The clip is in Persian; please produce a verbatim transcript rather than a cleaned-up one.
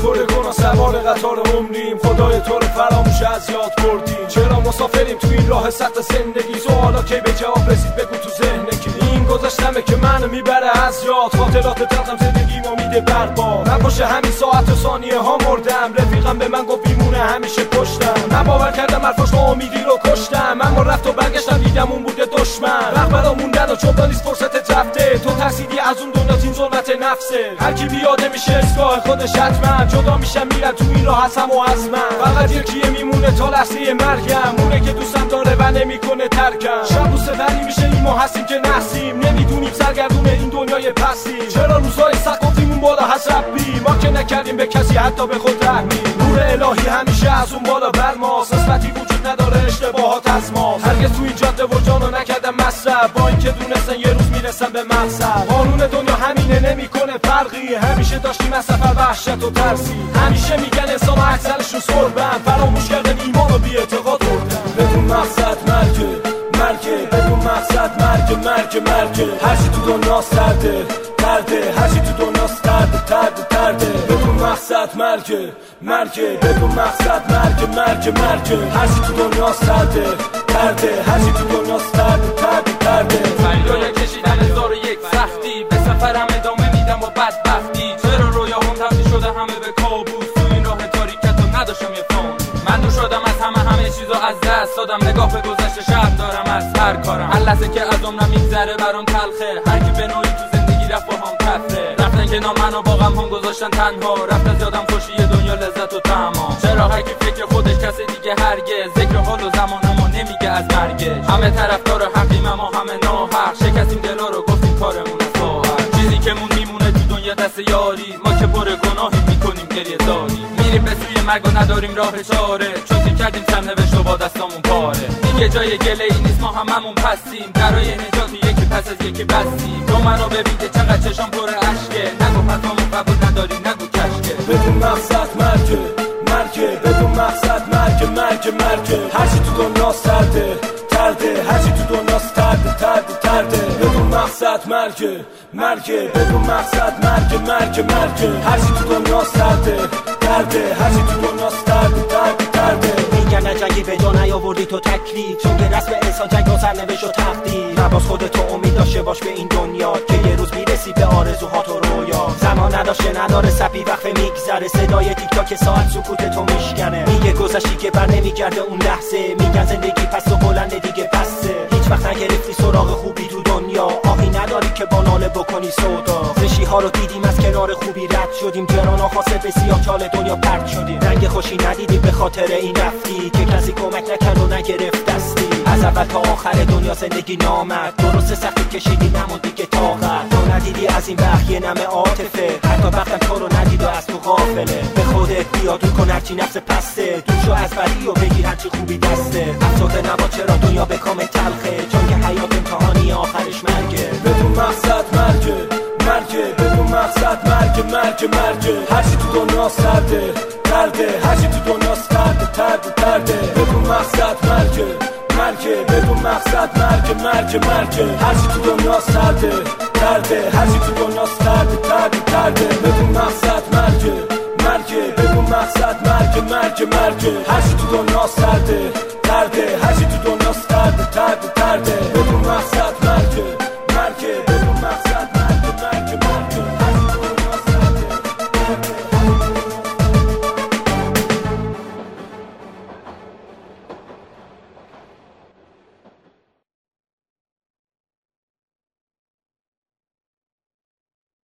پر گناه سوار قطار عمریم، خدای تو رو فراموش از یاد بردیم. چرا مسافریم تو این راه سخت زندگی؟ سوالا کی به جواب رسید بگو تو ذهن کی؟ این گذشتمه که منو میبره از یاد، خاطرات تلخم زندگیمو میده برباد. نباشه همین ساعت و ثانیه ها مردم، رفیقم به من گفت بیمونه همیشه پشتم. من باور کردم حرفاش امیدی رو کشتم، اما رفت و برگشتم دیدم اون بوده دشمن. وقت برا موندن و چوبا نیست فرصت رفته، تو ترسیدی از اون دنیا تیم ظلمت نفسه. هر کی بیاده میشه اسگاه خودش حتما، جدا میشم میرم تو این راه هستم و از من. فقط یکیه میمونه تا لحظه مرگم، اونه که دوستم داره و نمیکنه ترکم. شب و سفری میشه این ما هستیم که نحسیم، نمیدونیم سرگردون این دنیای پسیم. چرا روزهای سخت گفتیم اون بالا هست ربی، ما که نکردیم به کسی حتی به خود رحمی. نور الهی همیشه از اون بالا بر ماست، قسمتی وجود نداره اشتباهات از ماست. هرگز تو این جاده و جانو نکردم مصرف، با اینکه دونستن یه روز میرسن به مقصد. قانون دنیا همینه نمیکنه فرقی، همیشه داشتیم از سفر وحشت و ترسی. همیشه میگن انسان ها اکثرشون سربن، فراموش کردن ایمان و بی اعتقاد بردن. بدون مقصد مرگ مرگ، بدون مقصد مرگ مرگ مرگ. هرچی تو دنیا سرده درده، هرچی تو دنیا درده درده درده. بدون مقصد مرگ مرگ، بدون مقصد مرگ مرگ مرگ. هرچی تو دنیا سرده درده، هرچی تو دنیا درده درده درده. فریاد کشیدن هزار و یک سختی، به سفرم ادامه میدم با بدبختی. چرا رویاهم تبدیل شده همه به کابوس، تو این راه تاریکت و نداشتم یه فون. من دور شدم از همه همه چیزو از دست دادم، نگاه به گذشته شرم دارم از هر کارم. هر لحظه که از عمرم میگذره برام تلخه، هر کی به نوعی تو زندگی رفت با هم تفره. رفتن کنار منو با غم هم گذاشتن تنها، رفت از یادم خوشی دنیا لذت و تمام. چرا هر کی فکر خودش کسی دیگه هرگز ذکر حال و زمانمو نمیگه از مرگش. همه طرفدار حقیم اما همه ناحق، شکستیم دلا رو گفتیم کارمون از خواهر. چیزی که مون میمونه تو دنیا دست یاری، ما که پر گناهی میکنیم گریه زاری. میریم به سوی مرگ و نداریم راه چاره، چون کردیم سرنوشت و با دستامون پاره. دیگه جای گله ای نیست، ما هممون پستیم، درای نجاتی یکی پس از یکی بستیم. تو منو ببینده چقدر چشام پر اشکه، نگو پسامون قبول نداری نگو کشکه. بدون مقصد مرگ مرگ، بدون مقصد مرگ مرگ مرگ. هرچی تو دنیا سرده درده، هرچی تو دنیا درده درده درده. بدون مقصد مرگ مرگ، بدون مقصد مرگ مرگ مرگ. هرچی تو دنیا سرده درده، هرچی تو دنیا درده درده درده. میگن نجنگی به جا نیاوردی تو تکلیف، چون که رسم انسان جنگ و سرنوشت و تقدیر. نباز خودتو امید داشته باش به این دنیا، که یه روز میرسی به آرزوهات و رویا. زمان نداشته نداره سپی وقت میگذره، صدای تیک تاک ساعت سکوت تو میشکنه. میگه گذشتی که بر نمیگرده اون لحظه، میگن زندگی پس و بلنده دیگه پسته. هیچ وقت نگرفتی سراغ خوبی تو دنیا، آهی نداری که با ناله بکنی سودا. زشی ها رو دیدیم از کنار خوبی رد شدیم، جران و خاصه به سیاه چال دنیا پرد شدیم. رنگ خوشی ندیدیم به خاطر این رفتی، که کسی کمک نکرد و نگرفت دستی. از اول تا آخر دنیا زندگی نامرد، درست سختی کشیدی نموندی که طاقت. تو ندیدی از این بخت یه نمه عاطفه، حتی بختم تو رو ندید و از تو غافله. به خودت بیا دور کن هرچی نفس پسته، دور شو از بری و بگیر هرچی خوبی دسته. افسرده نبا چرا دنیا به کام تلخه، چون که حیات امتحانی آخرش مرگه. بدون مقصد مرگ مرگ، بدون مقصد مرگ مرگ مرگ. هرچی تو دنیا سرده درده، هرچی تو دنیا درده درده درده. بدون مقصد مرگ مرگ، بدون مقصد مرگ مرگ مرگ. هرچی تو دنیا سرده درده، هرچی تو دنیا درده درده درده. بدون مقصد مرگ مرگ، بدون مقصد مرگ مرگ مرگ. هرچی تو دنیا سرده